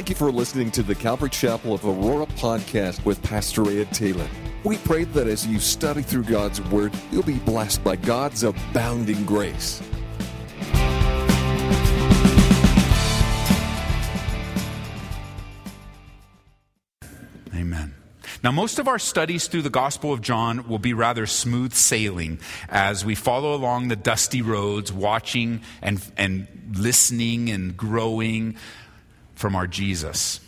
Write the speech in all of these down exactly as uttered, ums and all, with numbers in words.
you for listening to the Calvary Chapel of Aurora podcast with Pastor Ed Taylor. We pray that as you study through God's Word, you'll be blessed by God's abounding grace. Amen. Now, most of our studies through the Gospel of John will be rather smooth sailing as we follow along the dusty roads, watching and, and listening and growing from our Jesus.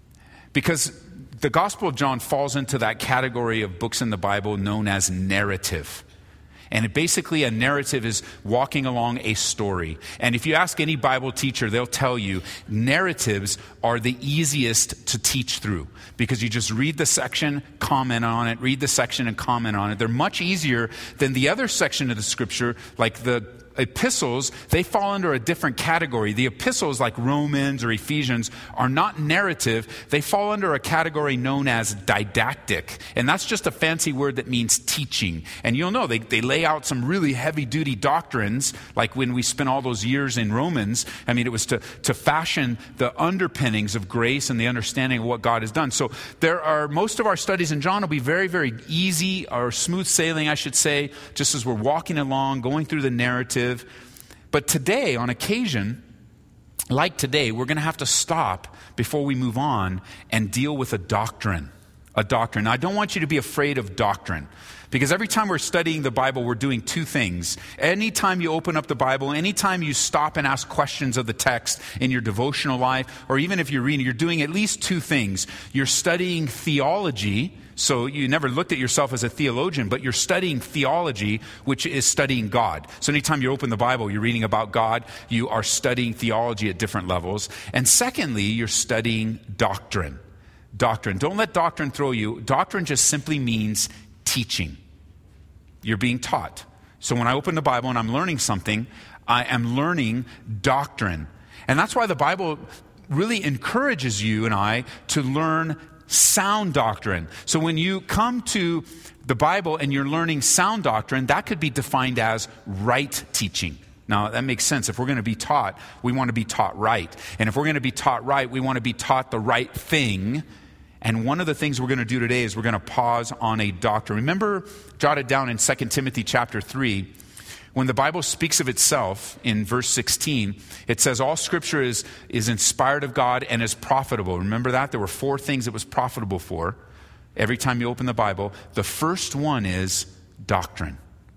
Because the Gospel of John falls into that category of books in the Bible known as narrative. And it basically, a narrative is walking along a story. And if you ask any Bible teacher, they'll tell you narratives are the easiest to teach through because you just read the section, comment on it, read the section and comment on it. They're much easier than the other section of the scripture, like the epistles. They fall under a different category. The epistles, like Romans or Ephesians, are not narrative. They fall under a category known as didactic. And that's just a fancy word that means teaching. And you'll know they, they lay out some really heavy-duty doctrines, like when we spent all those years in Romans. I mean, it was to, to fashion the underpinnings of grace and the understanding of what God has done. So there are, most of our studies in John will be very, very easy or smooth sailing, I should say, just as we're walking along, going through the narrative. But today, on occasion, like today, we're going to have to stop before we move on and deal with a doctrine. A doctrine. Now, I don't want you to be afraid of doctrine. Because every time we're studying the Bible, we're doing two things. Anytime you open up the Bible, anytime you stop and ask questions of the text in your devotional life, or even if you're reading, you're doing at least two things. You're studying theology. So you never looked at yourself as a theologian, but you're studying theology, which is studying God. So anytime you open the Bible, you're reading about God, you are studying theology at different levels. And secondly, you're studying doctrine. Doctrine. Don't let doctrine throw you. Doctrine just simply means teaching. You're being taught. So when I open the Bible and I'm learning something, I am learning doctrine. And that's why the Bible really encourages you and I to learn sound doctrine. So when you come to the Bible and you're learning sound doctrine, that could be defined as right teaching. Now, that makes sense. If we're going to be taught, we want to be taught right. And if we're going to be taught right, we want to be taught the right thing. And one of the things we're going to do today is we're going to pause on a doctrine. Remember, jot it down in Second Timothy chapter three. When the Bible speaks of itself in verse sixteen, it says all scripture is, is inspired of God and is profitable. Remember that? There were four things it was profitable for every time you open the Bible. The first one is doctrine.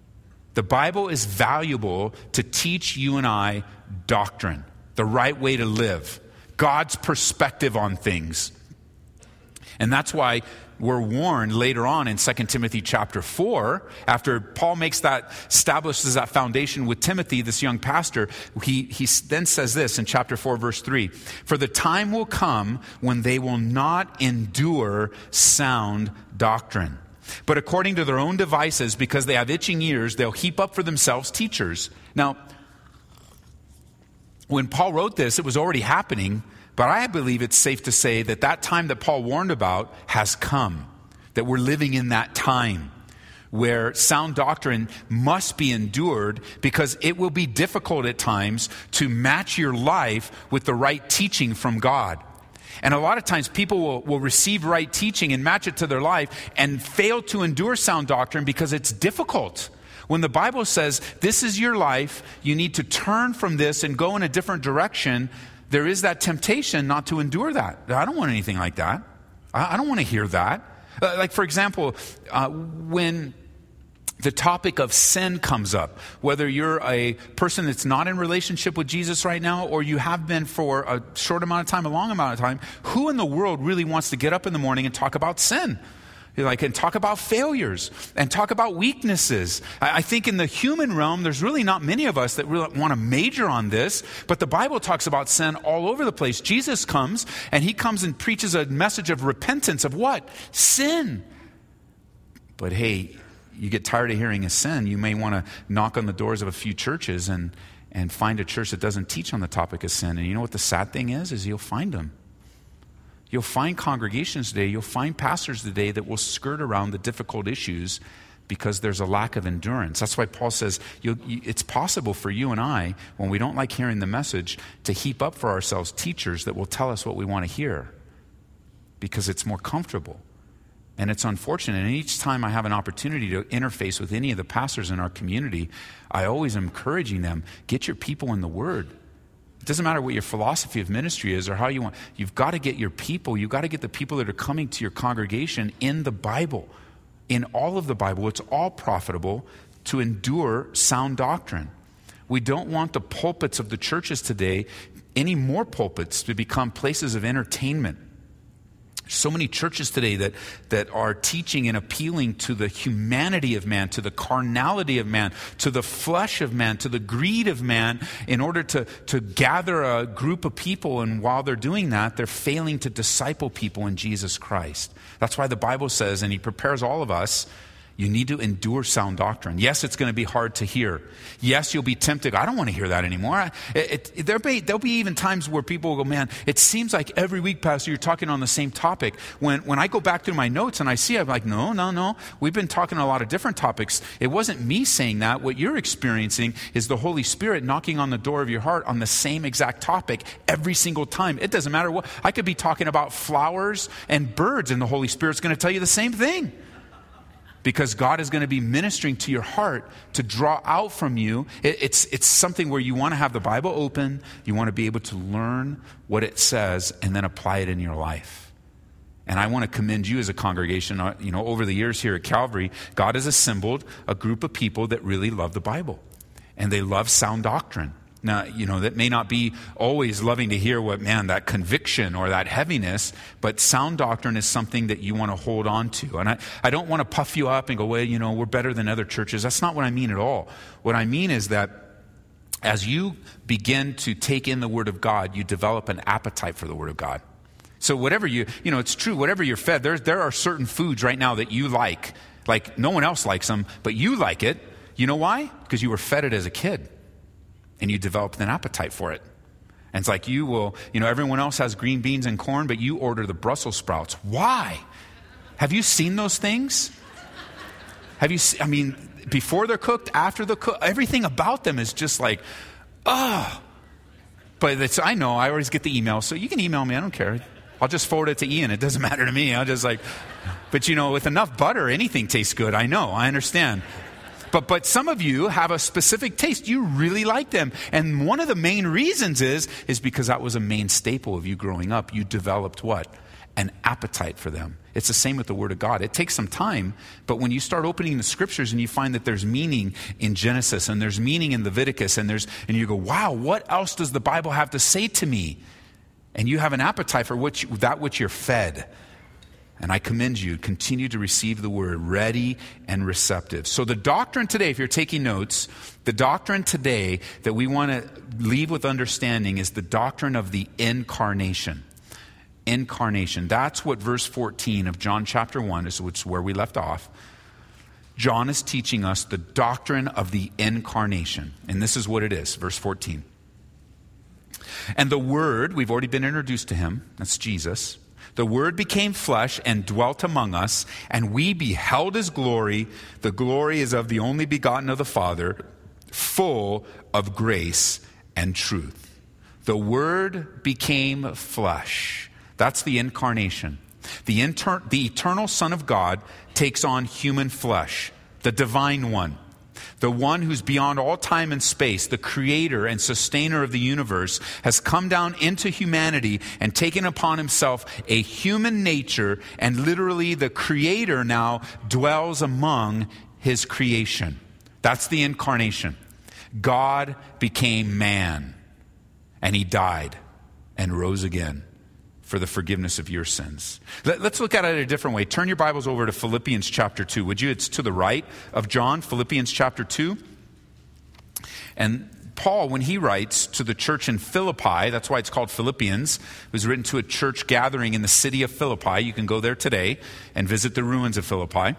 The Bible is valuable to teach you and I doctrine, the right way to live, God's perspective on things. And that's why we're warned later on in Second Timothy chapter four, after Paul makes that, establishes that foundation with Timothy, this young pastor, he, he then says this in chapter four, verse three, "For the time will come when they will not endure sound doctrine, but according to their own devices, because they have itching ears, they'll heap up for themselves teachers." Now, when Paul wrote this, it was already happening. But I believe it's safe to say that that time that Paul warned about has come, that we're living in that time where sound doctrine must be endured because it will be difficult at times to match your life with the right teaching from God. And a lot of times people will, will receive right teaching and match it to their life and fail to endure sound doctrine because it's difficult. When the Bible says, this is your life, you need to turn from this and go in a different direction, there is that temptation not to endure that. I don't want anything like that. I don't want to hear that. Uh, like, for example, uh, when the topic of sin comes up, whether you're a person that's not in relationship with Jesus right now, or you have been for a short amount of time, a long amount of time, who in the world really wants to get up in the morning and talk about sin? Like, and talk about failures and talk about weaknesses. I think in the human realm, there's really not many of us that really want to major on this, but the Bible talks about sin all over the place. Jesus comes and he comes and preaches a message of repentance of what? Sin. But hey, you get tired of hearing a sin, you may want to knock on the doors of a few churches and, and find a church that doesn't teach on the topic of sin. And you know what the sad thing is, is you'll find them. You'll find congregations today, you'll find pastors today that will skirt around the difficult issues because there's a lack of endurance. That's why Paul says you, you, it's possible for you and I, when we don't like hearing the message, to heap up for ourselves teachers that will tell us what we want to hear because it's more comfortable. And it's unfortunate. And each time I have an opportunity to interface with any of the pastors in our community, I always am encouraging them, get your people in the Word. It doesn't matter what your philosophy of ministry is or how you want. You've got to get your people, you've got to get the people that are coming to your congregation in the Bible. In all of the Bible, it's all profitable to endure sound doctrine. We don't want the pulpits of the churches today, any more pulpits, to become places of entertainment. So many churches today that, that are teaching and appealing to the humanity of man, to the carnality of man, to the flesh of man, to the greed of man, in order to, to gather a group of people. And while they're doing that, they're failing to disciple people in Jesus Christ. That's why the Bible says, and he prepares all of us, you need to endure sound doctrine. Yes, it's going to be hard to hear. Yes, you'll be tempted. I don't want to hear that anymore. It, it, there'll be, there'll be even times where people will go, man, it seems like every week, Pastor, you're talking on the same topic. When when I go back through my notes and I see, I'm like, no, no, no. We've been talking a lot of different topics. It wasn't me saying that. What you're experiencing is the Holy Spirit knocking on the door of your heart on the same exact topic every single time. It doesn't matter what. I could be talking about flowers and birds, and the Holy Spirit's going to tell you the same thing. Because God is going to be ministering to your heart to draw out from you. It, it's, it's something where you want to have the Bible open. You want to be able to learn what it says and then apply it in your life. And I want to commend you as a congregation. You know, over the years here at Calvary, God has assembled a group of people that really love the Bible. And they love sound doctrine. Now, you know, that may not be always loving to hear what, man, that conviction or that heaviness, but sound doctrine is something that you want to hold on to. And I, I don't want to puff you up and go, well, you know, we're better than other churches. That's not what I mean at all. What I mean is that as you begin to take in the Word of God, you develop an appetite for the Word of God. So whatever you, you know, it's true, whatever you're fed, there, there are certain foods right now that you like. Like no one else likes them, but you like it. You know why? Because you were fed it as a kid. And you develop an appetite for it. And it's like you will, you know, everyone else has green beans and corn, but you order the Brussels sprouts. Why? Have you seen those things? Have you seen, I mean, before they're cooked, after they're cooked, everything about them is just like, oh. But it's, I know, I always get the email, so you can email me, I don't care. I'll just forward it to Ian. It doesn't matter to me. I'll just like, but you know, with enough butter, anything tastes good. I know, I understand. But but some of you have a specific taste. You really like them. And one of the main reasons is, is because that was a main staple of you growing up. You developed what? An appetite for them. It's the same with the Word of God. It takes some time, but when you start opening the Scriptures and you find that there's meaning in Genesis and there's meaning in Leviticus and there's and you go, wow, what else does the Bible have to say to me? And you have an appetite for what you, that which you're fed. And I commend you, continue to receive the Word, ready and receptive. So the doctrine today, if you're taking notes, the doctrine today that we want to leave with understanding is the doctrine of the incarnation. Incarnation. That's what verse fourteen of John chapter one is, which is where we left off. John is teaching us the doctrine of the incarnation. And this is what it is, verse fourteen. And the Word, we've already been introduced to him, that's Jesus. The Word became flesh and dwelt among us, and we beheld his glory. The glory is of the only begotten of the Father, full of grace and truth. The Word became flesh. That's the incarnation. The, inter- the eternal Son of God takes on human flesh, the divine one. The one who's beyond all time and space, the creator and sustainer of the universe, has come down into humanity and taken upon himself a human nature, and literally the creator now dwells among his creation. That's the incarnation. God became man, and he died and rose again for the forgiveness of your sins. Let's look at it a different way. Turn your Bibles over to Philippians chapter two, would you? It's to the right of John, Philippians chapter two. And Paul, when he writes to the church in Philippi, that's why it's called Philippians, it was written to a church gathering in the city of Philippi. You can go there today and visit the ruins of Philippi.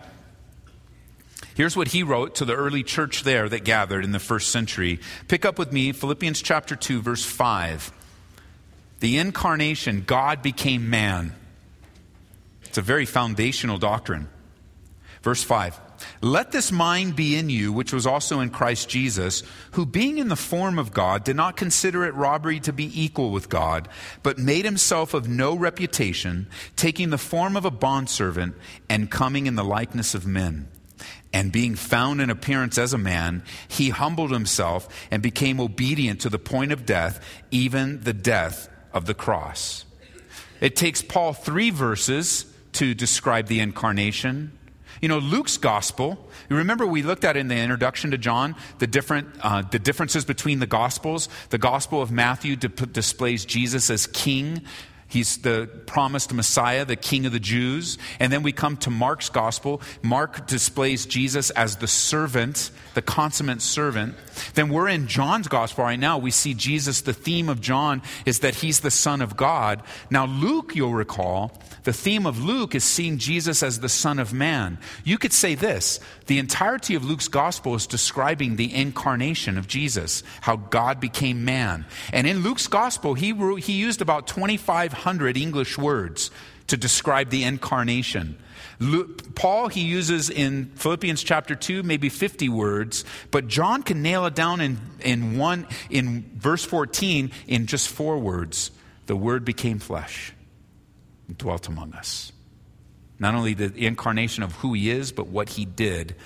Here's what he wrote to the early church there that gathered in the first century. Pick up with me, Philippians chapter two, verse five. The incarnation, God became man. It's a very foundational doctrine. Verse five. Let this mind be in you, which was also in Christ Jesus, who being in the form of God, did not consider it robbery to be equal with God, but made himself of no reputation, taking the form of a bondservant and coming in the likeness of men. And being found in appearance as a man, he humbled himself and became obedient to the point of death, even the death of the cross. It takes Paul three verses to describe the incarnation. You know, Luke's gospel, you remember we looked at in the introduction to John, the different uh, the differences between the gospels. The gospel of Matthew dip- displays Jesus as king. He's the promised Messiah, the King of the Jews. And then we come to Mark's gospel. Mark displays Jesus as the servant, the consummate servant. Then we're in John's gospel right now. We see Jesus, the theme of John is that he's the Son of God. Now Luke, you'll recall, the theme of Luke is seeing Jesus as the Son of Man. You could say this, the entirety of Luke's gospel is describing the incarnation of Jesus, how God became man. And in Luke's gospel, he, wrote, he used about twenty-five hundred English words to describe the incarnation. Luke, Paul, he uses in Philippians chapter two, maybe fifty words, but John can nail it down in, in one, in verse fourteen, in just four words. The Word became flesh and dwelt among us. Not only the incarnation of who he is, but what he did,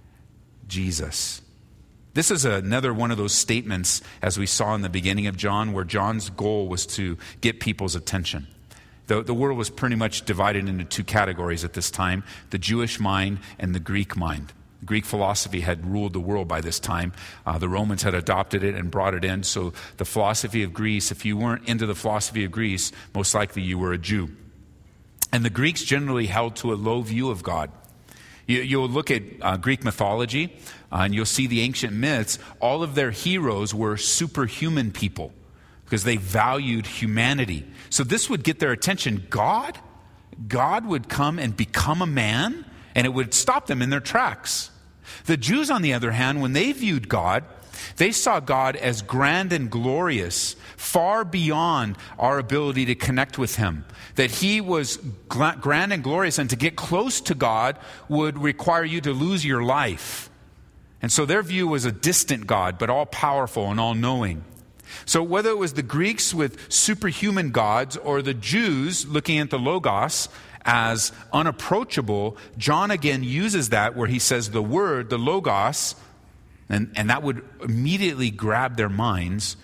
Jesus. This is another one of those statements, as we saw in the beginning of John, where John's goal was to get people's attention. The, the world was pretty much divided into two categories at this time, the Jewish mind and the Greek mind. Greek philosophy had ruled the world by this time. Uh, the Romans had adopted it and brought it in. So the philosophy of Greece, if you weren't into the philosophy of Greece, most likely you were a Jew. And the Greeks generally held to a low view of God. You, you'll look at uh, Greek mythology, uh, and you'll see the ancient myths. All of their heroes were superhuman people because they valued humanity. So this would get their attention. God? God would come and become a man, and it would stop them in their tracks. The Jews, on the other hand, when they viewed God, they saw God as grand and glorious, far beyond our ability to connect with him. That he was grand and glorious, and to get close to God would require you to lose your life. And so their view was a distant God, but all-powerful and all-knowing. So whether it was the Greeks with superhuman gods or the Jews looking at the Logos as unapproachable, John again uses that where he says the word, the Logos, and, and that would immediately grab their minds.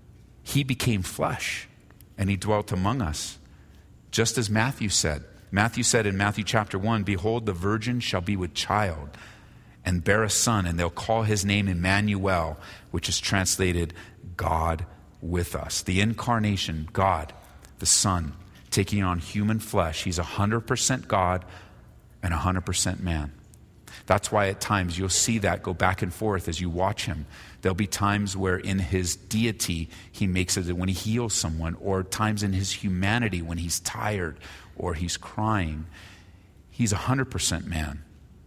He became flesh and he dwelt among us. Just as Matthew said. Matthew said in Matthew chapter one, behold, the virgin shall be with child and bear a son, and they'll call his name Emmanuel, which is translated God with us. The incarnation, God, the Son, taking on human flesh. He's one hundred percent God and one hundred percent man. That's why at times you'll see that go back and forth as you watch him. There'll be times where in his deity he makes it when he heals someone, or times in his humanity when he's tired or he's crying. He's one hundred percent man,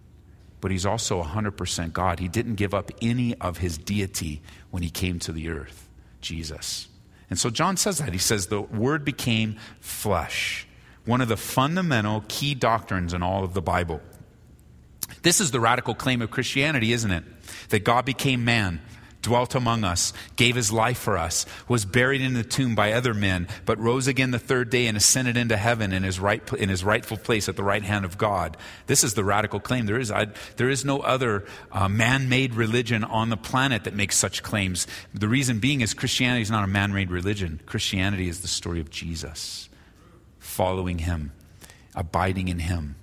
but he's also one hundred percent God. He didn't give up any of his deity when he came to the earth, Jesus. And so John says that. He says the Word became flesh. One of the fundamental key doctrines in all of the Bible. This is the radical claim of Christianity, isn't it? That God became man, dwelt among us, gave his life for us, was buried in the tomb by other men, but rose again the third day and ascended into heaven in his right in his rightful place at the right hand of God. This is the radical claim. There is I, there is no other uh, man-made religion on the planet that makes such claims. The reason being is Christianity is not a man-made religion. Christianity is the story of Jesus, following him, abiding in him.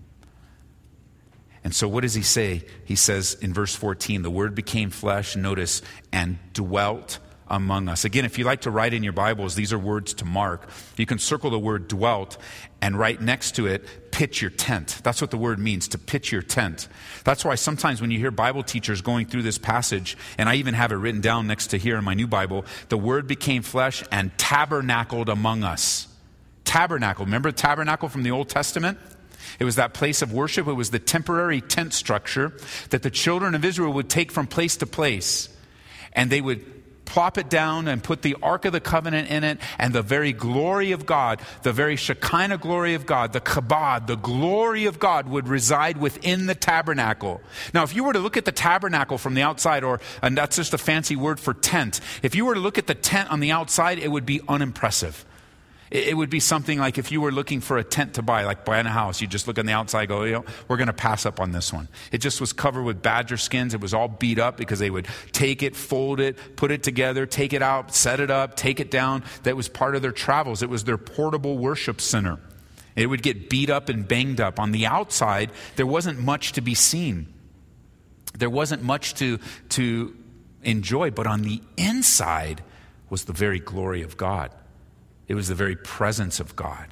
And so what does he say? He says in verse fourteen, the Word became flesh, notice, and dwelt among us. Again, if you like to write in your Bibles, these are words to mark. You can circle the word dwelt and right next to it, pitch your tent. That's what the word means, to pitch your tent. That's why sometimes when you hear Bible teachers going through this passage, and I even have it written down next to here in my new Bible, the Word became flesh and tabernacled among us. Tabernacle. Remember the tabernacle from the Old Testament? It was that place of worship. It was the temporary tent structure that the children of Israel would take from place to place. And they would plop it down and put the Ark of the Covenant in it, and the very glory of God, the very Shekinah glory of God, the kabod, the glory of God would reside within the tabernacle. Now, if you were to look at the tabernacle from the outside, or, and that's just a fancy word for tent, if you were to look at the tent on the outside, it would be unimpressive. It would be something like if you were looking for a tent to buy, like buying a house, you just look on the outside and go, you know, we're going to pass up on this one. It just was covered with badger skins. It was all beat up because they would take it, fold it, put it together, take it out, set it up, take it down. That was part of their travels. It was their portable worship center. It would get beat up and banged up. On the outside, there wasn't much to be seen. There wasn't much to, to enjoy, but on the inside was the very glory of God. It was the very presence of God.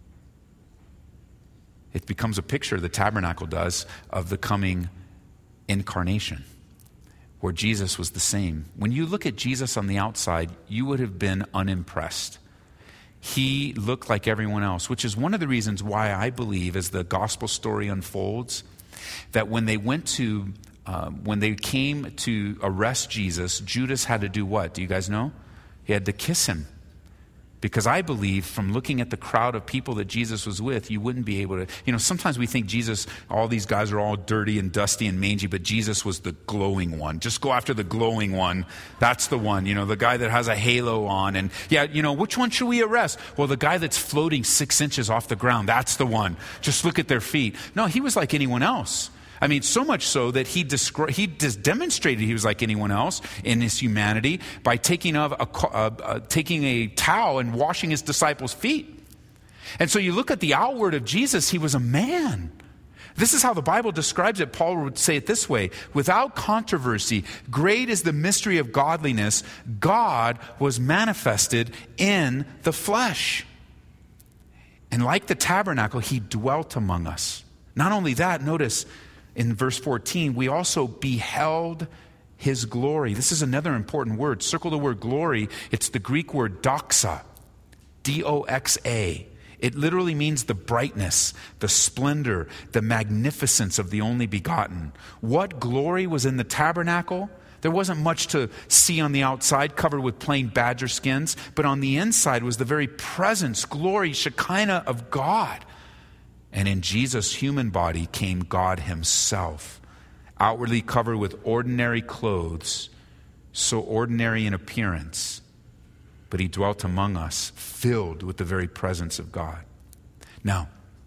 It becomes a picture, the tabernacle does, of the coming incarnation, where Jesus was the same. When you look at Jesus on the outside, you would have been unimpressed. He looked like everyone else, which is one of the reasons why I believe, as the gospel story unfolds, that when they went to, uh, when they came to arrest Jesus, Judas had to do what? Do you guys know? He had to kiss him. Because I believe from looking at the crowd of people that Jesus was with, you wouldn't be able to, you know, sometimes we think Jesus, all these guys are all dirty and dusty and mangy, but Jesus was the glowing one. Just go after the glowing one. That's the one, you know, the guy that has a halo on. And yeah, you know, which one should we arrest? Well, the guy that's floating six inches off the ground, that's the one. Just look at their feet. No, he was like anyone else. I mean, so much so that he descri- he just demonstrated he was like anyone else in his humanity by taking, of a, uh, uh, taking a towel and washing his disciples' feet. And so you look at the outward of Jesus, he was a man. This is how the Bible describes it. Paul would say it this way: without controversy, great is the mystery of godliness. God was manifested in the flesh. And like the tabernacle, he dwelt among us. Not only that, notice, in verse fourteen, we also beheld his glory. This is another important word. Circle the word glory. It's the Greek word doxa, D O X A. It literally means the brightness, the splendor, the magnificence of the only begotten. What glory was in the tabernacle? There wasn't much to see on the outside, covered with plain badger skins, but on the inside was the very presence, glory, Shekinah of God. And in Jesus' human body came God himself, outwardly covered with ordinary clothes, so ordinary in appearance, but he dwelt among us, filled with the very presence of God. Now,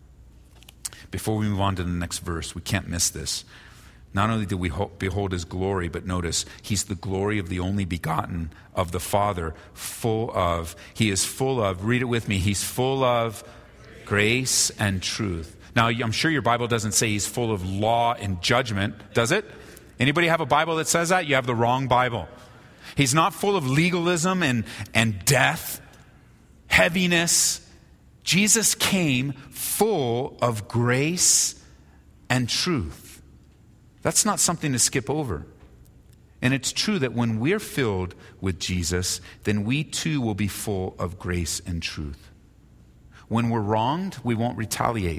before we move on to the next verse, we can't miss this. Not only do we behold his glory, but notice, he's the glory of the only begotten of the Father, full of, he is full of, read it with me, he's full of grace and truth. Now, I'm sure your Bible doesn't say he's full of law and judgment, does it? Anybody have a Bible that says that? You have the wrong Bible. He's not full of legalism and, and death, heaviness. Jesus came full of grace and truth. That's not something to skip over. And it's true that when we're filled with Jesus, then we too will be full of grace and truth. When we're wronged, we won't retaliate.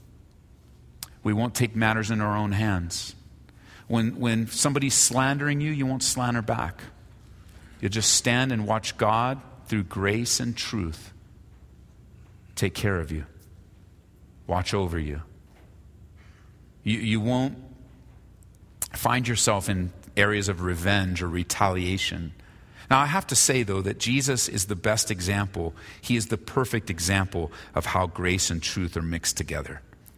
We won't take matters in our own hands. When, when somebody's slandering you, you won't slander back. You'll just stand and watch God, through grace and truth, take care of you, watch over you. You, you won't find yourself in areas of revenge or retaliation. Now, I have to say, though, that Jesus is the best example. He is the perfect example of how grace and truth are mixed together.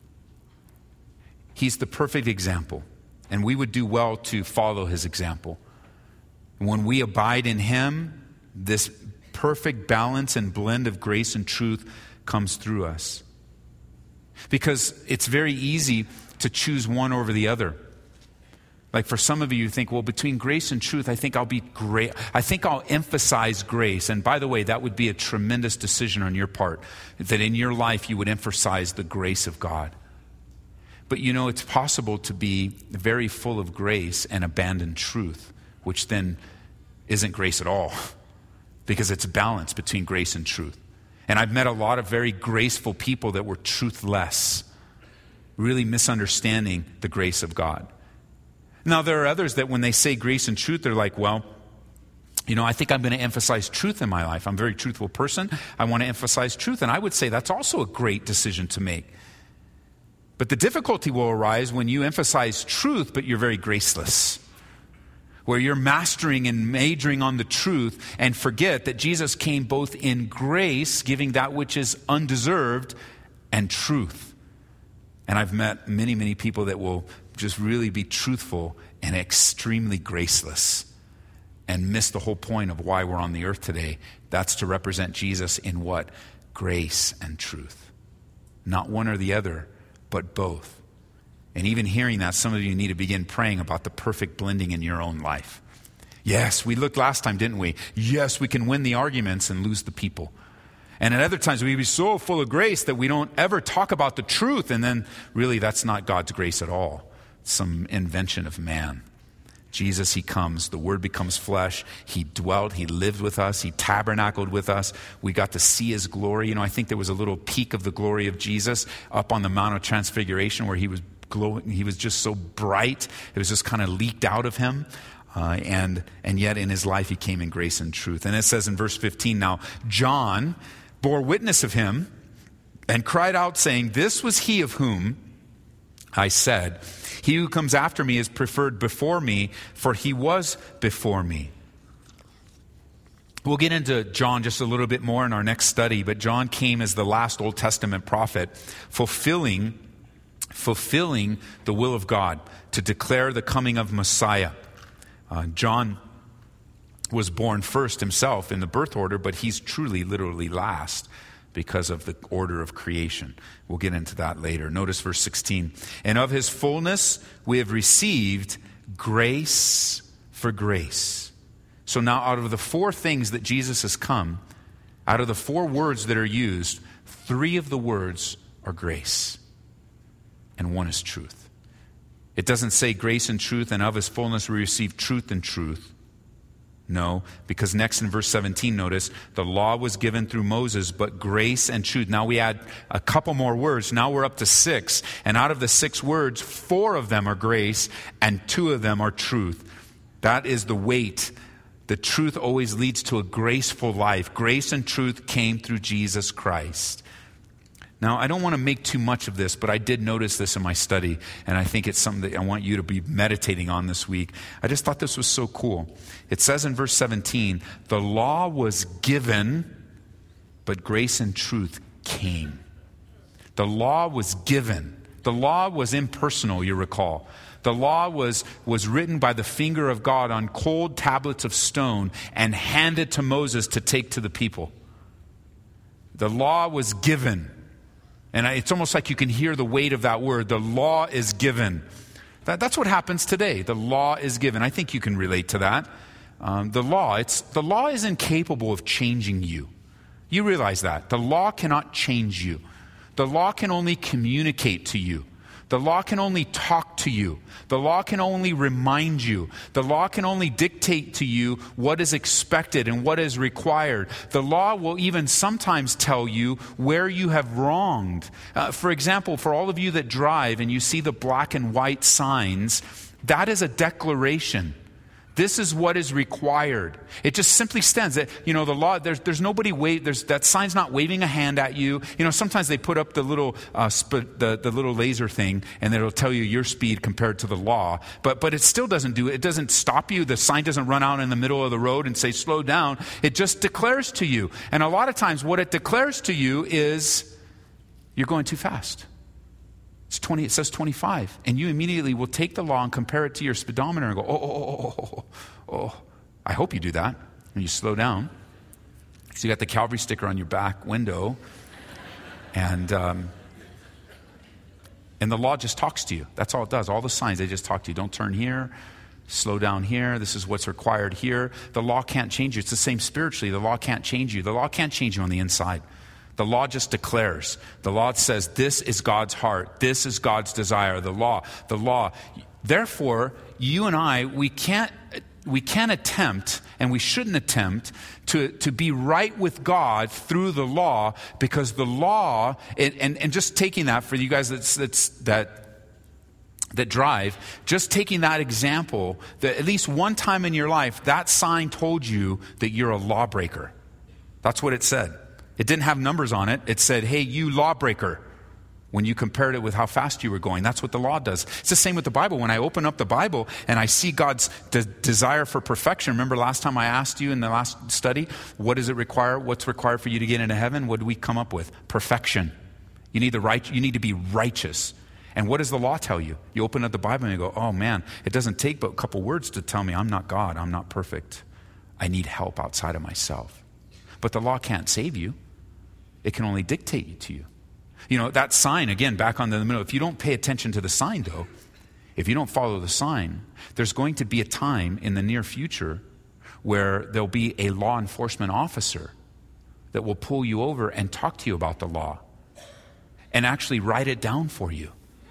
He's the perfect example, and we would do well to follow his example. When we abide in him, this perfect balance and blend of grace and truth comes through us. Because it's very easy to choose one over the other. Like for some of you, you think, well, between grace and truth, I think I'll be great. I think I'll emphasize grace. And by the way, that would be a tremendous decision on your part, that in your life you would emphasize the grace of God. But you know, it's possible to be very full of grace and abandon truth, which then isn't grace at all, because it's a balance between grace and truth. And I've met a lot of very graceful people that were truthless, really misunderstanding the grace of God. Now, there are others that when they say grace and truth, they're like, well, You know, I think I'm going to emphasize truth in my life. I'm a very truthful person. I want to emphasize truth. And I would say that's also a great decision to make. But the difficulty will arise when you emphasize truth, but you're very graceless. Where you're mastering and majoring on the truth and forget that Jesus came both in grace, giving that which is undeserved, and truth. And I've met many, many people that will just really be truthful and extremely graceless and miss the whole point of why we're on the earth today. That's to represent Jesus in what? Grace and truth. Not one or the other, but both. And even hearing that, some of you need to begin praying about the perfect blending in your own life. Yes, we looked last time, didn't we? Yes, we can win the arguments and lose the people. And at other times, we be so full of grace that we don't ever talk about the truth. And then really, that's not God's grace at all. It's some invention of man. Jesus, he comes. The Word becomes flesh. He dwelt. He lived with us. He tabernacled with us. We got to see his glory. You know, I think there was a little peek of the glory of Jesus up on the Mount of Transfiguration where he was glowing. He was just so bright. It was just kind of leaked out of him. Uh, and, and yet in his life, he came in grace and truth. And it says in verse fifteen, now, John bore witness of him and cried out, saying, this was he of whom I said, he who comes after me is preferred before me, for he was before me. We'll get into John just a little bit more in our next study, but John came as the last Old Testament prophet, fulfilling, fulfilling the will of God to declare the coming of Messiah. Uh, John was born first himself in the birth order, but he's truly, literally last because of the order of creation. We'll get into that later. Notice verse sixteen. And of his fullness we have received grace for grace. So now out of the four things that Jesus has come, out of the four words that are used, three of the words are grace. And one is truth. It doesn't say grace and truth, and of his fullness we receive truth and truth. No, because next in verse seventeen, notice, the law was given through Moses, but grace and truth. Now we add a couple more words. Now we're up to six. And out of the six words, four of them are grace and two of them are truth. That is the weight. The truth always leads to a graceful life. Grace and truth came through Jesus Christ. Now, I don't want to make too much of this, but I did notice this in my study, and I think it's something that I want you to be meditating on this week. I just thought this was so cool. It says in verse seventeen, the law was given, but grace and truth came. The law was given. The law was impersonal, you recall. The law was, was written by the finger of God on cold tablets of stone and handed to Moses to take to the people. The law was given. And it's almost like you can hear the weight of that word. The law is given. That, that's what happens today. The law is given. I think you can relate to that. Um, the law, it's the law is incapable of changing you. You realize that. The law cannot change you. The law can only communicate to you. The law can only talk to you. The law can only remind you. The law can only dictate to you what is expected and what is required. The law will even sometimes tell you where you have wronged. Uh, for example, for all of you that drive and you see the black and white signs, that is a declaration. This is what is required. It just simply stands that, you know, the law, there's, there's nobody wave, there's, that sign's not waving a hand at you. You know, sometimes they put up the little, uh, sp- the, the little laser thing and it'll tell you your speed compared to the law. But, but it still doesn't do it. It doesn't stop you. The sign doesn't run out in the middle of the road and say, slow down. It just declares to you. And a lot of times what it declares to you is you're going too fast. It's twenty, it says twenty-five. And you immediately will take the law and compare it to your speedometer and go, oh, oh, oh, oh, oh, oh. I hope you do that. And you slow down. So you got the Calvary sticker on your back window. And um, and the law just talks to you. That's all it does. All the signs, they just talk to you. Don't turn here. Slow down here. This is what's required here. The law can't change you. It's the same spiritually. The law can't change you. The law can't change you on the inside. The law just declares. The law says this is God's heart. This is God's desire. The law. The law. Therefore, you and I, we can't we can't attempt, and we shouldn't attempt, to, to be right with God through the law, because the law, and, and, and just taking that for you guys that's, that's, that that drive, just taking that example, that at least one time in your life, that sign told you that you're a lawbreaker. That's what it said. It didn't have numbers on it. It said, hey, you lawbreaker. When you compared it with how fast you were going, that's what the law does. It's the same with the Bible. When I open up the Bible and I see God's de- desire for perfection. Remember last time I asked you in the last study, what does it require? What's required for you to get into heaven? What do we come up with? Perfection. You need the right. You need to be righteous. And what does the law tell you? You open up the Bible and you go, oh man, it doesn't take but a couple words to tell me I'm not God. I'm not perfect. I need help outside of myself. But the law can't save you. It can only dictate you to you. You know, that sign, again, back on the middle, if you don't pay attention to the sign, though, if you don't follow the sign, there's going to be a time in the near future where there'll be a law enforcement officer that will pull you over and talk to you about the law and actually write it down for you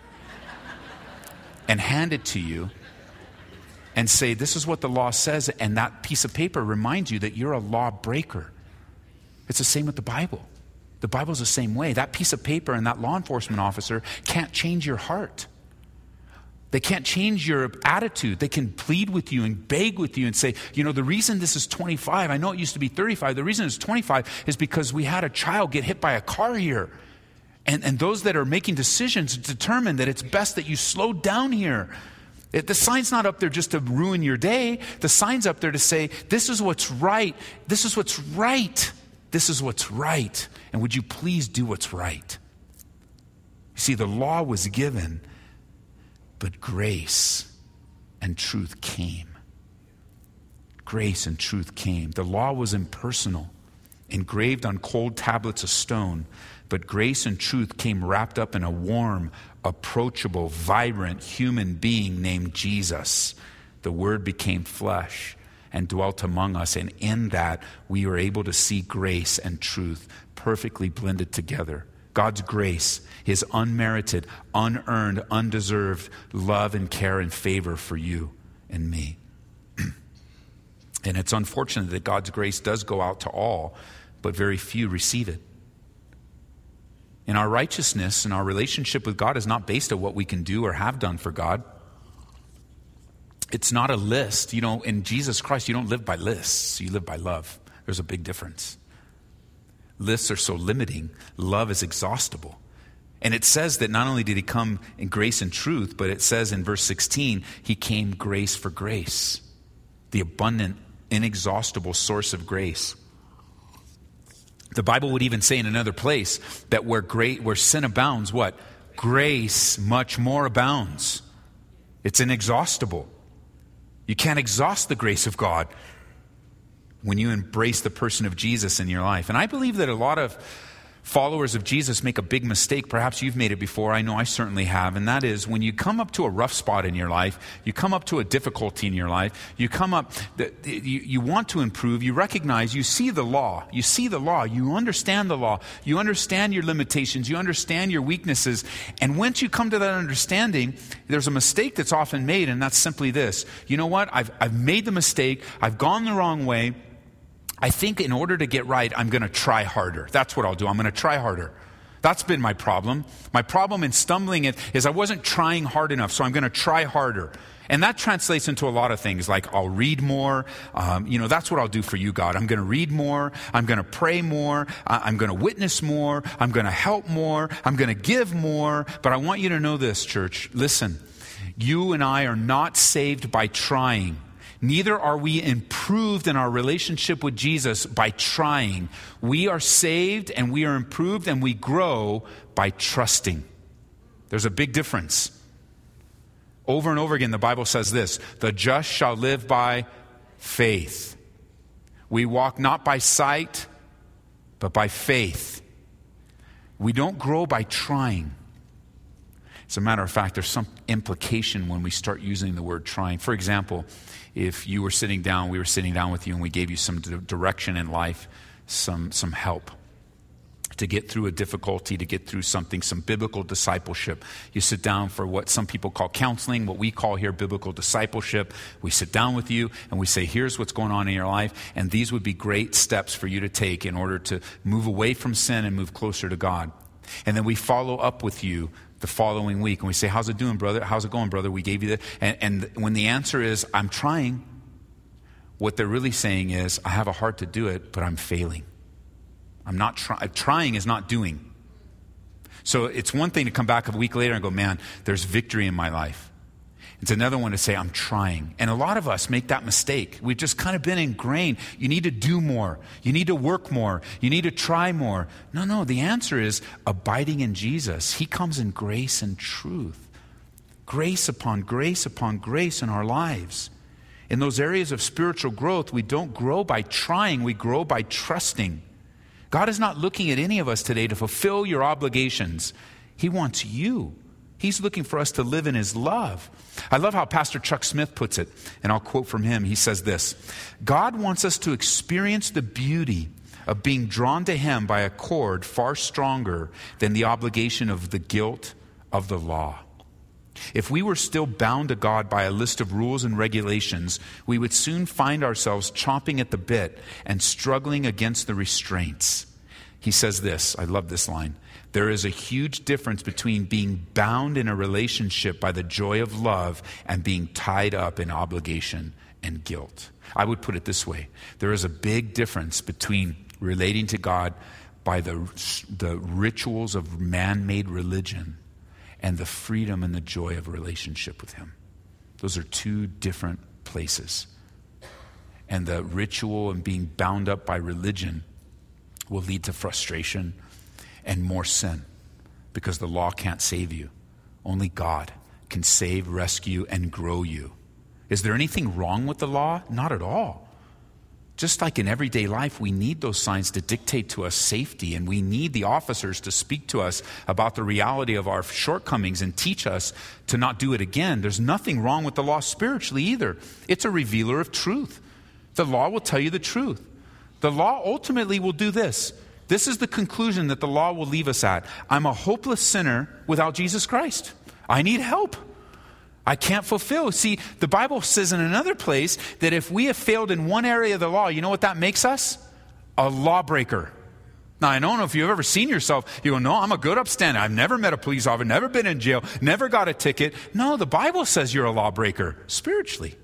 and hand it to you and say, this is what the law says, and that piece of paper reminds you that you're a lawbreaker. It's the same with the Bible. The Bible's the same way. That piece of paper and that law enforcement officer can't change your heart. They can't change your attitude. They can plead with you and beg with you and say, you know, the reason this is twenty-five, I know it used to be thirty-five, the reason it's twenty-five is because we had a child get hit by a car here. And, and those that are making decisions determine that it's best that you slow down here. It, the sign's not up there just to ruin your day. The sign's up there to say, this is what's right. This is what's right. This is what's right. And would you please do what's right? You see, the law was given, but grace and truth came. Grace and truth came. The law was impersonal, engraved on cold tablets of stone, but grace and truth came wrapped up in a warm, approachable, vibrant human being named Jesus. The Word became flesh and dwelt among us. And in that, we were able to see grace and truth perfectly blended together. God's grace, His unmerited, unearned, undeserved love and care and favor for you and me. And it's unfortunate that God's grace does go out to all, but very few receive it. And our righteousness and our relationship with God is not based on what we can do or have done for God. It's not a list. You know, in Jesus Christ, you don't live by lists. You live by love. There's a big difference. Lists are so limiting. Love is exhaustible. And it says that not only did He come in grace and truth, but it says in verse sixteen, He came grace for grace. The abundant, inexhaustible source of grace. The Bible would even say in another place that where great, where sin abounds, what? Grace much more abounds. It's inexhaustible. You can't exhaust the grace of God when you embrace the person of Jesus in your life. And I believe that a lot of followers of Jesus make a big mistake. Perhaps you've made it before. I know I certainly have. And that is when you come up to a rough spot in your life, you come up to a difficulty in your life, you come up, you, you want to improve, you recognize, you see the law, you see the law, you understand the law, you understand your limitations, you understand your weaknesses. And once you come to that understanding, there's a mistake that's often made, and that's simply this. You know what? I've, I've made the mistake. I've gone the wrong way. I think in order to get right, I'm going to try harder. That's what I'll do. I'm going to try harder. That's been my problem. My problem in stumbling it is I wasn't trying hard enough, so I'm going to try harder. And that translates into a lot of things, like I'll read more. Um, you know, that's what I'll do for you, God. I'm going to read more. I'm going to pray more. Uh, I'm going to witness more. I'm going to help more. I'm going to give more. But I want you to know this, church. Listen, you and I are not saved by trying. Neither are we improved in our relationship with Jesus by trying. We are saved and we are improved and we grow by trusting. There's a big difference. Over and over again, the Bible says this, the just shall live by faith. We walk not by sight, but by faith. We don't grow by trying. As a matter of fact, there's some implication when we start using the word trying. For example, if you were sitting down, we were sitting down with you and we gave you some d- direction in life, some, some help to get through a difficulty, to get through something, some biblical discipleship. You sit down for what some people call counseling, what we call here biblical discipleship. We sit down with you and we say, here's what's going on in your life, and these would be great steps for you to take in order to move away from sin and move closer to God. And then we follow up with you the following week. And we say, how's it doing, brother? How's it going, brother? We gave you that. And, and when the answer is, I'm trying, what they're really saying is, I have a heart to do it, but I'm failing. I'm not trying. Trying is not doing. So it's one thing to come back a week later and go, man, there's victory in my life. It's another one to say, I'm trying. And a lot of us make that mistake. We've just kind of been ingrained. You need to do more. You need to work more. You need to try more. No, no, the answer is abiding in Jesus. He comes in grace and truth. Grace upon grace upon grace in our lives. In those areas of spiritual growth, we don't grow by trying. We grow by trusting. God is not looking at any of us today to fulfill your obligations. He wants you. He's looking for us to live in his love. I love how Pastor Chuck Smith puts it, and I'll quote from him. He says this, God wants us to experience the beauty of being drawn to him by a cord far stronger than the obligation of the guilt of the law. If we were still bound to God by a list of rules and regulations, we would soon find ourselves chomping at the bit and struggling against the restraints. He says this, I love this line, there is a huge difference between being bound in a relationship by the joy of love and being tied up in obligation and guilt. I would put it this way, there is a big difference between relating to God by the, the rituals of man-made religion and the freedom and the joy of a relationship with him. Those are two different places. And the ritual and being bound up by religion will lead to frustration and more sin because the law can't save you. Only God can save, rescue, and grow you. Is there anything wrong with the law? Not at all. Just like in everyday life, we need those signs to dictate to us safety, and we need the officers to speak to us about the reality of our shortcomings and teach us to not do it again. There's nothing wrong with the law spiritually either. It's a revealer of truth. The law will tell you the truth. The law ultimately will do this. This is the conclusion that the law will leave us at. I'm a hopeless sinner without Jesus Christ. I need help. I can't fulfill. See, the Bible says in another place that if we have failed in one area of the law, you know what that makes us? A lawbreaker. Now, I don't know if you've ever seen yourself. You go, no, I'm a good upstander. I've never met a police officer, never been in jail, never got a ticket. No, the Bible says you're a lawbreaker spiritually.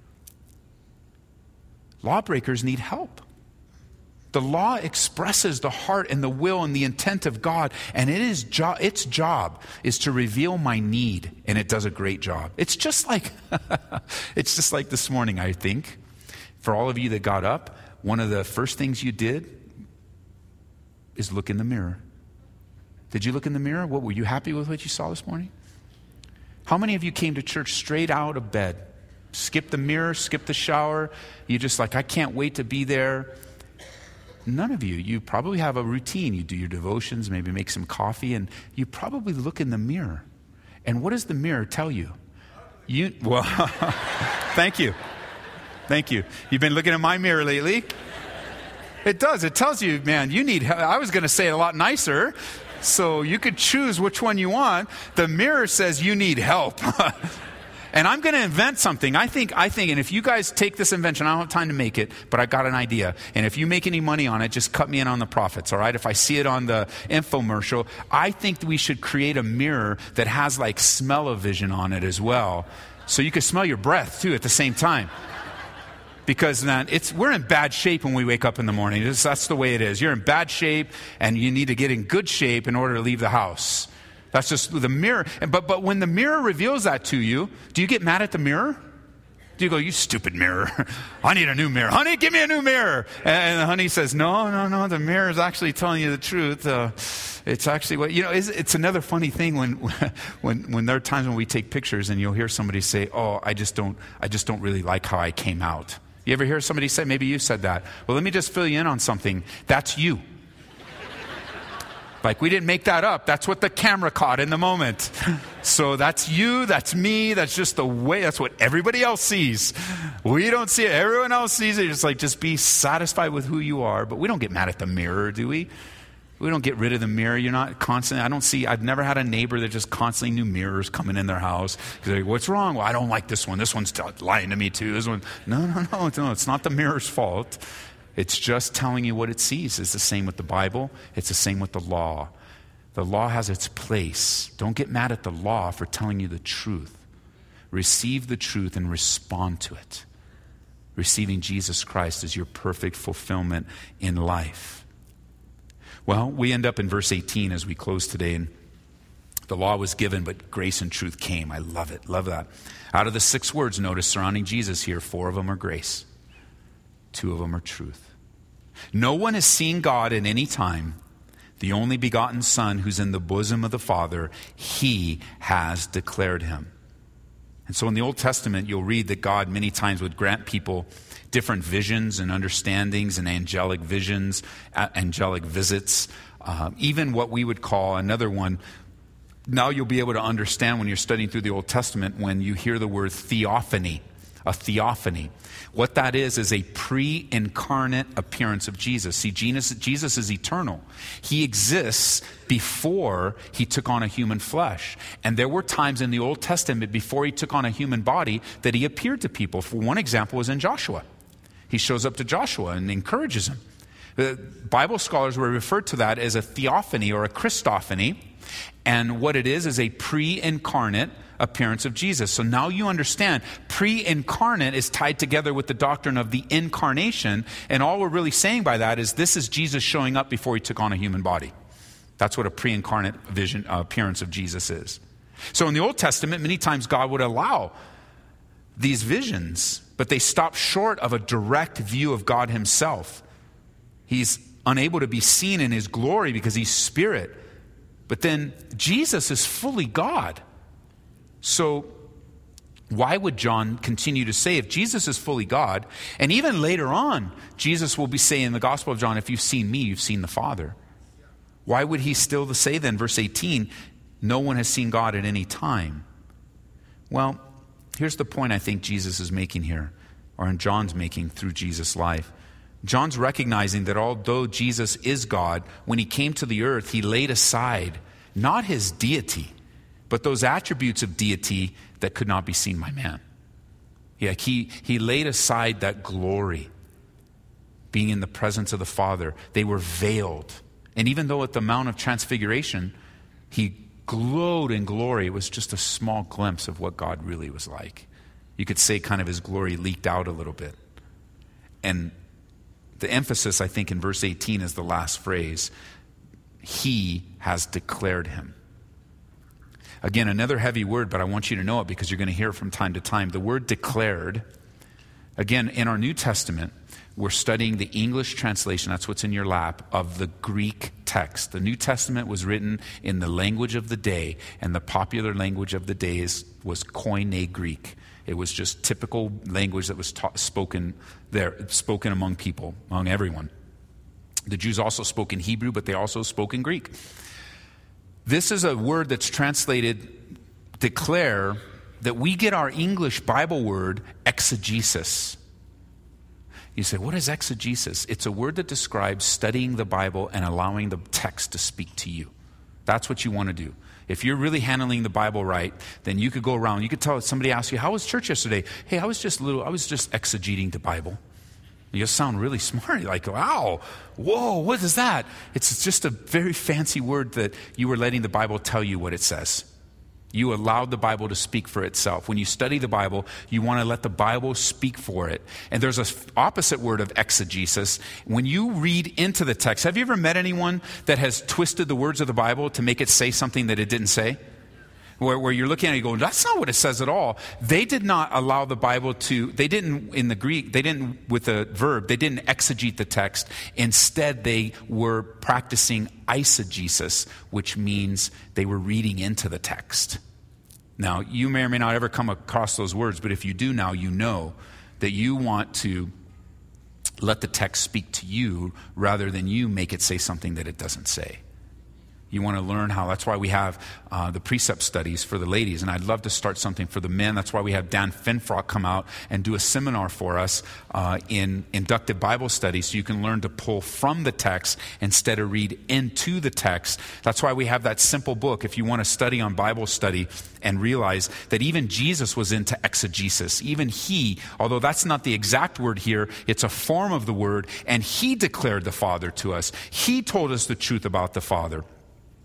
Lawbreakers need help. The law expresses the heart and the will and the intent of God, and it is jo- its job is to reveal my need, and it does a great job. It's just like it's just like this morning, I think. For all of you that got up, one of the first things you did is look in the mirror. Did you look in the mirror? What, were you happy with what you saw this morning? How many of you came to church straight out of bed? Skip the mirror, skip the shower. You just like, I can't wait to be there. None of you. You probably have a routine. You do your devotions, maybe make some coffee, and you probably look in the mirror. And what does the mirror tell you? You well, thank you. Thank you. You've been looking at my mirror lately. It does. It tells you, man, you need help. I was going to say it a lot nicer, so you could choose which one you want. The mirror says you need help. And I'm going to invent something. I think, I think, and if you guys take this invention, I don't have time to make it, but I got an idea. And if you make any money on it, just cut me in on the profits, all right? If I see it on the infomercial, I think we should create a mirror that has like smell-o-vision on it as well. So you can smell your breath too at the same time. Because then it's, we're in bad shape when we wake up in the morning. It's, that's the way it is. You're in bad shape and you need to get in good shape in order to leave the house. That's just the mirror. But but when the mirror reveals that to you, do you get mad at the mirror? Do you go, you stupid mirror. I need a new mirror. Honey, give me a new mirror. And the honey says, no, no, no, the mirror is actually telling you the truth. Uh, it's actually what, you know, it's, it's another funny thing when, when, when there are times when we take pictures and you'll hear somebody say, oh, I just don't, I just don't really like how I came out. You ever hear somebody say, maybe you said that. Well, let me just fill you in on something. That's you. Like, we didn't make that up. That's what the camera caught in the moment. So that's you, that's me, that's just the way, that's what everybody else sees. We don't see it. Everyone else sees it. It's like, just be satisfied with who you are. But we don't get mad at the mirror, do we? We don't get rid of the mirror. You're not constantly, I don't see, I've never had a neighbor that just constantly new mirrors coming in their house. They're like, what's wrong? Well, I don't like this one. This one's lying to me too. This one, no, no, no, no, it's not the mirror's fault. It's just telling you what it sees. It's the same with the Bible. It's the same with the law. The law has its place. Don't get mad at the law for telling you the truth. Receive the truth and respond to it. Receiving Jesus Christ as your perfect fulfillment in life. Well, we end up in verse eighteen as we close today. And the law was given, but grace and truth came. I love it. Love that. Out of the six words, notice, surrounding Jesus here, four of them are grace. Two of them are truth. No one has seen God at any time. The only begotten Son who's in the bosom of the Father, he has declared him. And so in the Old Testament, you'll read that God many times would grant people different visions and understandings and angelic visions, angelic visits, uh, even what we would call another one. Now you'll be able to understand when you're studying through the Old Testament when you hear the word theophany, a theophany. What that is is a pre-incarnate appearance of Jesus. See, Jesus, Jesus is eternal. He exists before he took on a human flesh. And there were times in the Old Testament before he took on a human body that he appeared to people. For one example was in Joshua. He shows up to Joshua and encourages him. The Bible scholars will refer to that as a theophany or a Christophany. And what it is is a pre-incarnate appearance of Jesus. So now you understand, pre-incarnate is tied together with the doctrine of the incarnation. And all we're really saying by that is this is Jesus showing up before he took on a human body. That's what a pre-incarnate vision uh, appearance of Jesus is. So in the Old Testament, many times God would allow these visions, but they stop short of a direct view of God himself. He's unable to be seen in his glory because he's spirit. But then Jesus is fully God. So why would John continue to say if Jesus is fully God, and even later on, Jesus will be saying in the Gospel of John, if you've seen me, you've seen the Father. Why would he still say then, verse eighteen, no one has seen God at any time? Well, here's the point I think Jesus is making here, or in John's making through Jesus' life. John's recognizing that although Jesus is God, when he came to the earth, he laid aside not his deity, but those attributes of deity that could not be seen by man. Yeah, he, he laid aside that glory, being in the presence of the Father. They were veiled. And even though at the Mount of Transfiguration, he glowed in glory, it was just a small glimpse of what God really was like. You could say kind of his glory leaked out a little bit. And the emphasis, I think, in verse eighteen is the last phrase. He has declared him. Again, another heavy word, but I want you to know it because you're going to hear it from time to time. The word declared, again, in our New Testament, we're studying the English translation, that's what's in your lap, of the Greek text. The New Testament was written in the language of the day, and the popular language of the day is, was Koine Greek. It was just typical language that was taught, spoken there, spoken among people, among everyone. The Jews also spoke in Hebrew, but they also spoke in Greek. This is a word that's translated, declare, that we get our English Bible word, exegesis. You say, what is exegesis? It's a word that describes studying the Bible and allowing the text to speak to you. That's what you want to do. If you're really handling the Bible right, then you could go around, you could tell somebody asks you, how was church yesterday? Hey, I was just little, I was just exegeting the Bible. You sound really smart. You're like, wow, whoa, what is that? It's just a very fancy word that you were letting the Bible tell you what it says. You allowed the Bible to speak for itself. When you study the Bible, you want to let the Bible speak for it. And there's an opposite word of exegesis. When you read into the text, have you ever met anyone that has twisted the words of the Bible to make it say something that it didn't say? Where, where you're looking at it and going, that's not what it says at all. They did not allow the Bible to, they didn't, in the Greek, they didn't, with a verb, they didn't exegete the text. Instead, they were practicing eisegesis, which means they were reading into the text. Now, you may or may not ever come across those words, but if you do now, you know that you want to let the text speak to you rather than you make it say something that it doesn't say. You want to learn how. That's why we have uh, the precept studies for the ladies. And I'd love to start something for the men. That's why we have Dan Finfrock come out and do a seminar for us uh, in inductive Bible study so you can learn to pull from the text instead of read into the text. That's why we have that simple book. If you want to study on Bible study and realize that even Jesus was into exegesis. Even he, although that's not the exact word here, it's a form of the word. And he declared the Father to us. He told us the truth about the Father.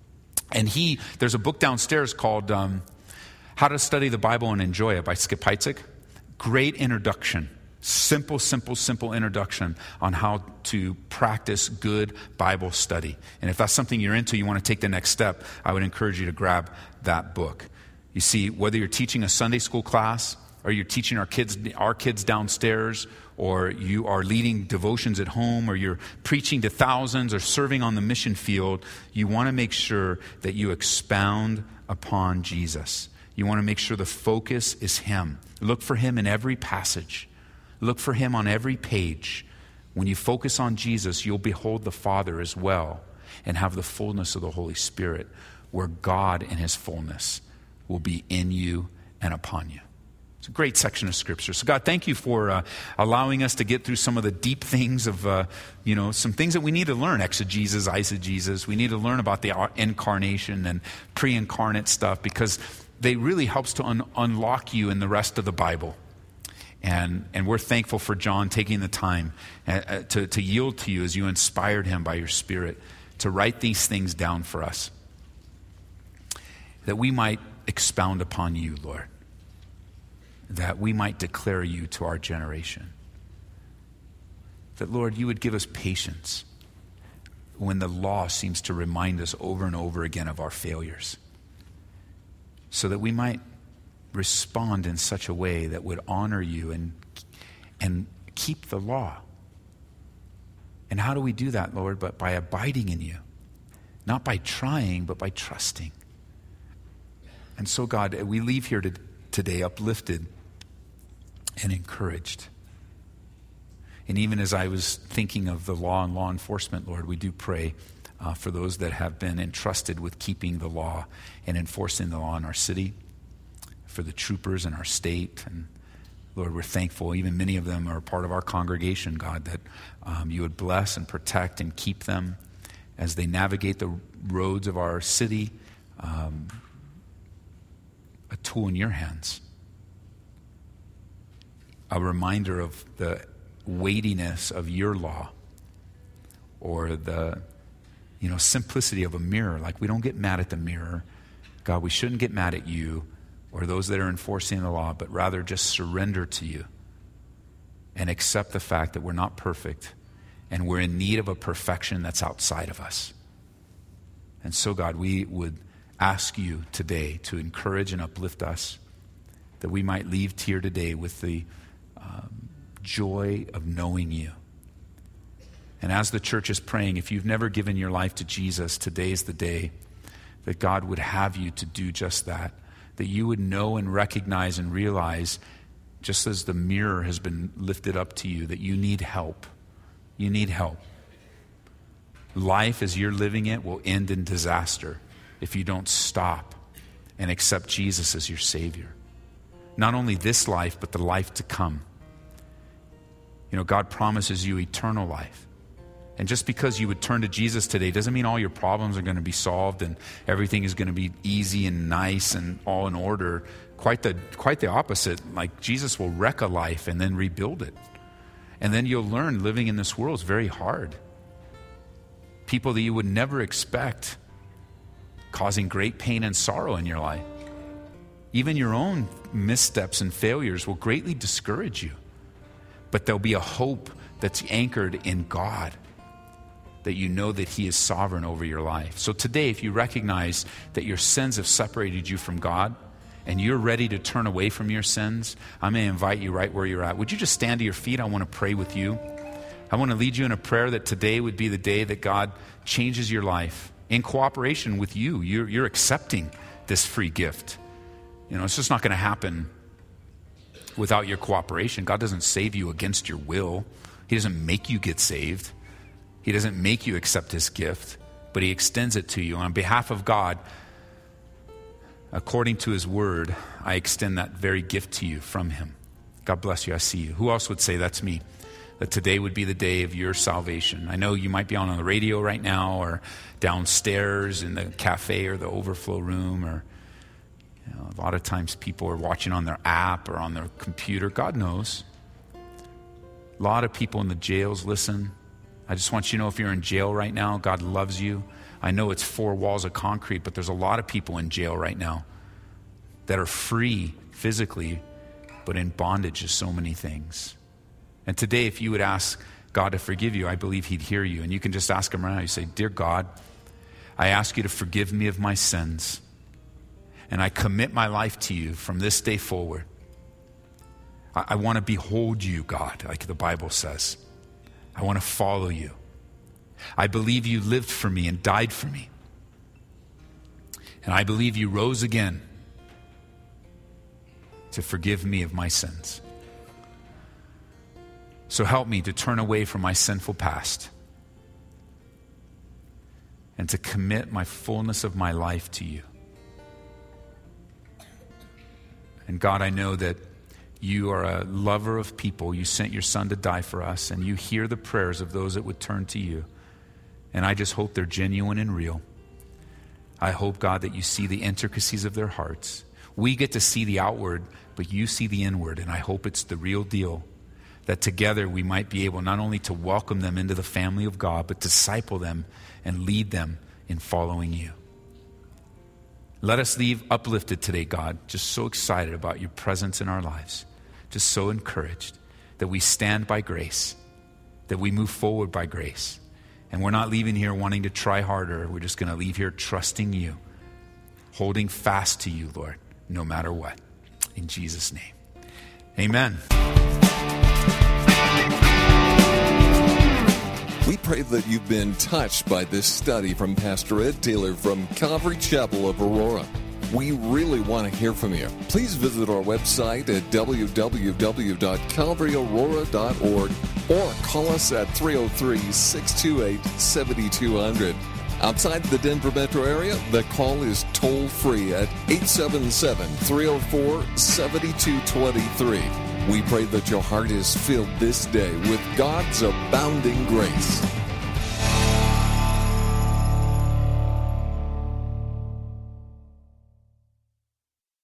And he, there's a book downstairs called um, How to Study the Bible and Enjoy It by Skip Heitzig. Great introduction. Simple, simple, simple introduction on how to practice good Bible study. And if that's something you're into, you want to take the next step, I would encourage you to grab that book. You see, whether you're teaching a Sunday school class, or you're teaching our kids, our kids downstairs, or you are leading devotions at home, or you're preaching to thousands, or serving on the mission field, you want to make sure that you expound upon Jesus. You want to make sure the focus is Him. Look for Him in every passage. Look for Him on every page. When you focus on Jesus, you'll behold the Father as well and have the fullness of the Holy Spirit, where God in His fullness will be in you and upon you. It's a great section of Scripture. So God, thank you for uh, allowing us to get through some of the deep things of, uh, you know, some things that we need to learn, exegesis, eisegesis. We need to learn about the incarnation and pre-incarnate stuff, because they really helps to un- unlock you in the rest of the Bible. And and we're thankful for John taking the time uh, to, to yield to you as you inspired him by your Spirit to write these things down for us, that we might expound upon you, Lord, that we might declare you to our generation. That, Lord, you would give us patience when the law seems to remind us over and over again of our failures, so that we might respond in such a way that would honor you and and keep the law. And how do we do that, Lord? But by abiding in you. Not by trying, but by trusting. And so, God, we leave here to, today uplifted and encouraged. And even as I was thinking of the law and law enforcement, Lord, we do pray uh, for those that have been entrusted with keeping the law and enforcing the law in our city, for the troopers in our state. And Lord, we're thankful, even many of them are part of our congregation, God, that um, you would bless and protect and keep them as they navigate the roads of our city, um, a tool in your hands. A reminder of the weightiness of your law, or the, you know, simplicity of a mirror. Like, we don't get mad at the mirror. God, we shouldn't get mad at you or those that are enforcing the law, but rather just surrender to you and accept the fact that we're not perfect and we're in need of a perfection that's outside of us. And so, God, we would ask you today to encourage and uplift us, that we might leave here today with the um, joy of knowing you. And as the church is praying, if you've never given your life to Jesus, today is the day that God would have you to do just that. That you would know and recognize and realize, just as the mirror has been lifted up to you, that you need help. You need help. Life as you're living it will end in disaster if you don't stop and accept Jesus as your Savior. Not only this life, but the life to come. You know, God promises you eternal life. And just because you would turn to Jesus today doesn't mean all your problems are going to be solved and everything is going to be easy and nice and all in order. Quite the quite the opposite. Like, Jesus will wreck a life and then rebuild it. And then you'll learn living in this world is very hard. People that you would never expect causing great pain and sorrow in your life. Even your own missteps and failures will greatly discourage you. But there'll be a hope that's anchored in God, that you know that He is sovereign over your life. So today, if you recognize that your sins have separated you from God and you're ready to turn away from your sins, I may invite you right where you're at. Would you just stand to your feet? I want to pray with you. I want to lead you in a prayer that today would be the day that God changes your life in cooperation with you. You're, you're accepting this free gift. You know, it's just not going to happen without your cooperation. God doesn't save you against your will. He doesn't make you get saved. He doesn't make you accept His gift, but He extends it to you. On behalf of God, according to His word, I extend that very gift to you from Him. God bless you. I see you. Who else would say that's me? That today would be the day of your salvation. I know you might be on, on the radio right now, or downstairs in the cafe or the overflow room, or you know, a lot of times people are watching on their app or on their computer. God knows. A lot of people in the jails listen. I just want you to know, if you're in jail right now, God loves you. I know it's four walls of concrete, but there's a lot of people in jail right now that are free physically, but in bondage to so many things. And today, if you would ask God to forgive you, I believe he'd hear you. And you can just ask him right now. You say, dear God, I ask you to forgive me of my sins. And I commit my life to you from this day forward. I, I want to behold you, God, like the Bible says. I want to follow you. I believe you lived for me and died for me. And I believe you rose again to forgive me of my sins. So help me to turn away from my sinful past and to commit my fullness of my life to you. And God, I know that you are a lover of people. You sent your son to die for us, and you hear the prayers of those that would turn to you. And I just hope they're genuine and real. I hope, God, that you see the intricacies of their hearts. We get to see the outward, but you see the inward, and I hope it's the real deal. That together we might be able not only to welcome them into the family of God, but disciple them and lead them in following you. Let us leave uplifted today, God, just so excited about your presence in our lives, just so encouraged that we stand by grace, that we move forward by grace. And we're not leaving here wanting to try harder. We're just going to leave here trusting you, holding fast to you, Lord, no matter what. In Jesus' name, amen. We pray that you've been touched by this study from Pastor Ed Taylor from Calvary Chapel of Aurora. We really want to hear from you. Please visit our website at w w w dot calvary aurora dot org or call us at three oh three, six two eight, seven two zero zero. Outside the Denver metro area, the call is toll-free at eight seven seven, three oh four, seven two two three. We pray that your heart is filled this day with God's abounding grace.